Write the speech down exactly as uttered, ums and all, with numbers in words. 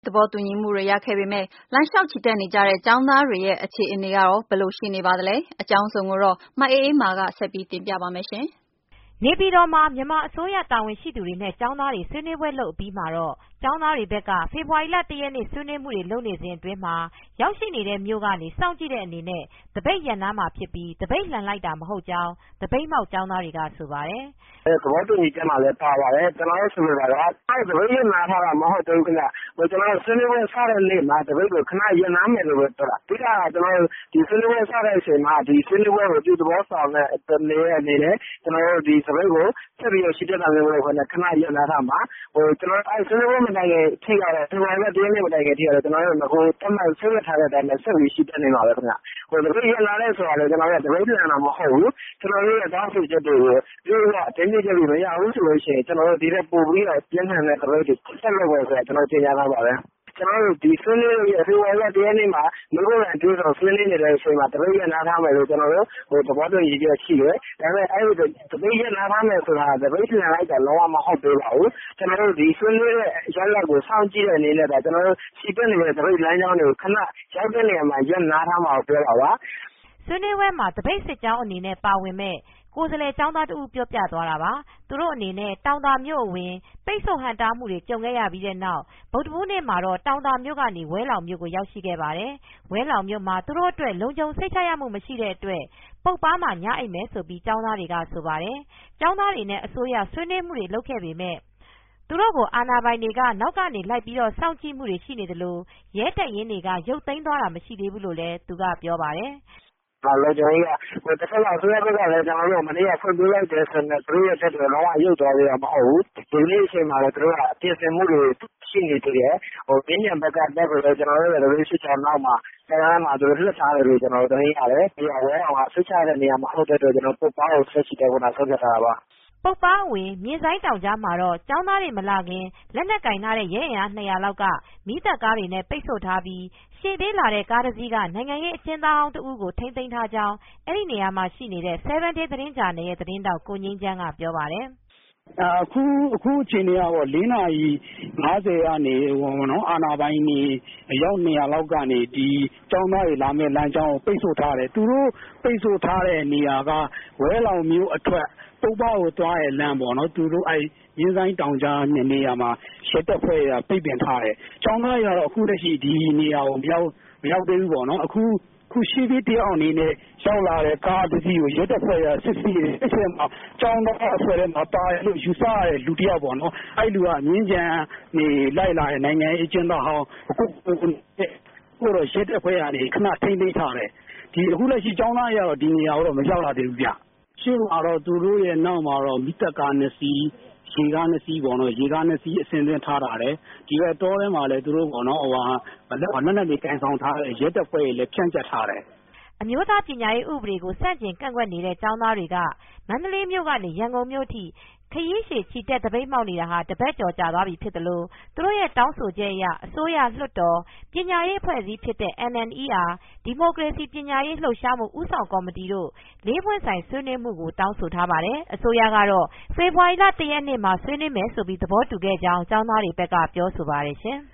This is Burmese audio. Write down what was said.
သဘောတူညီမှုတွေရခဲ့ပေမဲ့လမ်းလျှောက်ချီတက်နေကြတဲ့ကျောင်းသားတွေရဲ့အခြေအနေကတော့ဘယ်လိုရှိနေပါသလဲအကြောင်းစုံကိုတော့မအေးအေးမာကဆက်ပြီးတင်ပြပါမယ်ရှင်နေပြည်တော်မှာမြန်မာအစိုးရတာဝန်ရှိသူတွေနဲ့ကျောင်းသားတွေဆွေးနွေးပွဲလုပ်အပြီးမှာတော့ကျောင်းသားတွေဘက်ကဖေဖေါ်ဝါရီလတရက်နေ့ဆွေးနွေးမှုတွေလုပ်နေစဉ်အတွင်းမှာရောက်ရှိနေတဲ့မြို့ကနေစောင့်ကြည့်တဲ့အနေနဲ့တပိတ်ရန်နာမှာဖြစ်ပြီးတပိတ်လှန်လိုက်တာမဟုတ်ကြောင်းတပိတ်မောက်ကျောင်းသားတွေကဆိုပါတယ်။အဲသဘောတူညီချက်မှာလည်းပါပါတယ်။ကျွန်တော်တို့ဆိုလိုတာကအဲတပိတ်ရန်နာထားတာမဟုတ်ဘူးခင်ဗျ။ဟိုကျွန်တော်တို့ဆွေးနွေးပွဲစတဲ့နေ့မှာတပိတ်ကိုခဏရန်နာမယ်လို့ပြောတာ။ဒီကကျွန်တော်တို့ဒီဆွေးနွေးပွဲစတဲ့အချိန်မှာဒီဆွေးနွေးပွဲကိုဒီသဘောဆောင်တဲ့အနေနဲ့ကျွန်တော်တို့ဒီတပိတ်ကိုဆက်ပြီးရှိတဲ့တာမျိုးတွေခဏရန်နာထားမှာဟိုကျွန်တော်အဲဆွေးနွေးပွဲမတိုင်ခင်ထိရတယ်ဒီမှာလည်းတင်းနေမတိုင်ခင်ထိရတယ်ကျွန်တော်တို့ကတမန်ဆွေးနွေးထားတဲ့အတိုင်းနဲ့ဆက်ပြီးရှိတဲ့နေမှာပဲခင်ဗျဟိုတပိတ်ရန်နာလဲဆိုတာလေကျွန်တော်တို့တပိတ်လန်တာမဟုတ်ဘူးကျွန်တော်တို့ရဲ့တောင်းဆိုချက်တွေကိုဒီကအတင်းကြီးချက်တွေမရဘူးဆိုလို့ရှိရင်ကျွန်တော်တို့ဒီတဲ့ပို့ပြီးတော့ပြန်ခံတဲ့တပိတ်တွေဆက်လုပ်မယ်ဆိုတော့ကျွန်တော်တင်ပြထားပါပဲကျွန်တော်တို့ဒီဆွေးနွေးရေးအစိုးရကတရားနေမှာမလို့လည်းအတူတူဆွေးနွေးနေတဲ့အချိန်မှာတပိတ်ရနာထားမယ်လို့ကျွန်တော်တို့ဟိုသဘောတူညီချက်ရှိတယ်။ဒါပေမဲ့အဲဒီတပိတ်ရနာထားမယ်ဆိုတာတပိတ်ပြန်လိုက်တာလုံးဝမဟုတ်သေးပါဘူး။ကျွန်တော်တို့ဒီဆွေးနွေးတဲ့ရလဒ်ကိုစောင့်ကြည့်တဲ့အနေနဲ့ဒါကျွန်တော်တို့စီးပင်းနေတဲ့တပိတ်လမ်းကြောင်းတွေကိုခဏရောက်တဲ့နေရာမှာရနာထားမှာပြောပါပါ။ဆွေးနွေးပွဲမှာတပိတ်စစ်ကြောင်းအနေနဲ့ပါဝင်မဲ့ကိုယ်စားလှယ်ကျောင်းသားတဦးပြောပြသွားတာပါ။သူတို့အနေနဲ့တောင်သာမြို့အဝင်ပိတ်ဆို့ဟန်တားမှုတွေကြုံခဲ့ရပြီးတဲ့နောက်ဗုဒ္ဓဘူးနေ့မှာတော့တောင်သာမြို့ကနေဝဲလောင်မြို့ကိုရောက်ရှိခဲ့ပါတယ်။ဝဲလောင်မြို့မှာသူတို့အတွက်လုံခြုံစိတ်ချရမှုမရှိတဲ့အတွက်ပုတ်ပါမှာညအိပ်မယ်ဆိုပြီးကျောင်းသားတွေကဆိုပါတယ်။ကျောင်းသားတွေနဲ့အစိုးရဆွေးနွေးမှုတွေလုပ်ခဲ့ပေမဲ့သူတို့ကိုအာဏာပိုင်တွေကနောက်ကနေလိုက်ပြီးတော့စောင့်ကြည့်မှုတွေရှိနေသလိုရဲတပ်ရင်းတွေကရုပ်သိမ်းသွားတာမရှိသေးဘူးလို့လည်းသူကပြောပါတယ်။ဟာလို့ကျွန်တော်ကတစ်ခါတော့ဆွေးနွေးပွဲကလည်းကျွန်တော်တို့မနေ့ကဖွင့်ပြလိုက်တဲ့ဆိုတော့သူတို့ရဲ့တက်တယ်တော့ရုပ်သွားရမှာမဟုတ်ဘူးဒီနေ့အချိန်မှာလည်းသူတို့ကအပြည့်စင်မှုတွေရှိနေသေးတယ်ဟိုပြင်းပြန်ဘက်ကတက်ကိုလည်းကျွန်တော်တို့ရဲ့ရေးချောင်းနောက်မှာဆရာကသူတို့လှစ်ထားတယ်လို့ကျွန်တော်တို့သိရတယ်ဒီအဝဲအောင်ဆွေးချတဲ့နေရာမှာဟုတ်တဲ့အတွက်ကျွန်တော်ပုတ်ပါကိုဆက်ရှိတယ်ခုနဆုံးဖြတ်ထားတာပါပုတ်ပါဝင်မြင်းဆိုင်တောင်ကြားမှာတော့ကျောင်းသားတွေမလာခင်လက်နက်ကင်ထားတဲ့ရဲအင်အားနှစ်ရာလောက်ကမိသက်ကားတွေနဲ့ပိတ်ဆို့ထားပြီးရှေ့သေးလာတဲ့ကားတစ်စီးကနိုင်ငံရေးအကျဉ်းသားဟောင်းတဦးကိုထိန်းသိမ်းထားကြောင်းအဲ့ဒီနေရာမှာရှိနေတဲ့ seven day သတင်းဂျာနယ်ရဲ့သတင်းတောက်ကိုငင်းချမ်းကပြောပါတယ်အခုအခုအချိန်တွေကပေါ့၄နာရီ၅၀ကနေဟိုနော်အာနာပိုင်းနေအယောက်၂ရာလောက်ကနေဒီကျောင်းသားတွေလာမဲ့လမ်းကြောင်းကိုပိတ်ဆို့ထားတယ်သူတို့ပိတ်ဆို့ထားတဲ့နေရာကဝဲလောင်မျိုးအထွက်ပုပ္ပကိုသွားရဲ့လမ်းပေါ့နော်သူတို့အဲရင်းဆိုင်တောင်ကြားနေရာမှာရှက်တက်ဖွဲ့ရပိတ်ပင်ထားတယ်ကျောင်းသားတွေကတော့အခုတည်းရှိဒီနေရာကိုမရောက်မရောက်သေးဘူးပေါ့နော်အခုခုရှိသေးတယောက်အနေနဲ့ရောက်လာတဲ့ကားတစ်စီးကိုရက်တက်ဖွဲ့ရစစ်စီးတယ်အဲ့ဒီမှာကျောင်းသားအဖွဲ့ထဲမှာပါလို့ယူဆရတဲ့လူတယောက်ပေါ့နော်အဲ့လူကမြင်းကြံနေလိုက်လာတဲ့နိုင်ငံအကျဉ်းသားဟောင်းအခုကိုတော့ရက်တက်ဖွဲ့ရနေခဏထိမ့်သိမ်းထားတယ်ဒီအခုလက်ရှိကျောင်းသားရတော့ဒီနေရာကိုတော့မရောက်လာသေးဘူးဗျရှင်းမှာတော့သူတို့ရဲ့နောက်မှာတော့မိသက်ကားနှစ်စီးရေကားနှစ်စီးပေါ့နော်ရေကားနှစ်စီးအစင်သွင်းထားတာတယ်ဒီဘက်တောထဲမှာလည်းသူတို့ပေါ့နော်ဟိုဟာလက်နက်တွေကန်ဆောင်ထားတဲ့ရဲတပ်ဖွဲ့တွေလည်းဖြန့်ကျက်ထားတယ်အမျိုးသားပညာရေးဥပဒေကိုစန့်ကျင်ကန့်ကွက်နေတဲ့ကျောင်းသားတွေကမန္တလေးမြို့ကနေရန်ကုန်မြို့ထိခရီးရှည်ချီတက်တပိတ်မှောက်နေတာဟာတပတ်ကျော်ကြာသွားပြီဖြစ်တယ်လို့သူတို့ရဲ့တောင်းဆိုချက်အရအစိုးရလွှတ်တော်ပညာရေးအဖွဲ့အစည်းဖြစ်တဲ့ N N E R ဒီမိုကရေစီပညာရေးလှုပ်ရှားမှုဦးဆောင်ကော်မတီတို့လေးပွင့်ဆိုင်ဆွေးနွေးမှုကိုတောင်းဆိုထားပါတယ်အစိုးရကတော့ဖေဖေါ်ဝါရီလတရက်နေ့မှာဆွေးနွေးမယ်ဆိုပြီးသဘောတူခဲ့ကြောင်းကျောင်းသားတွေဘက်ကပြောဆိုပါတယ်ရှင်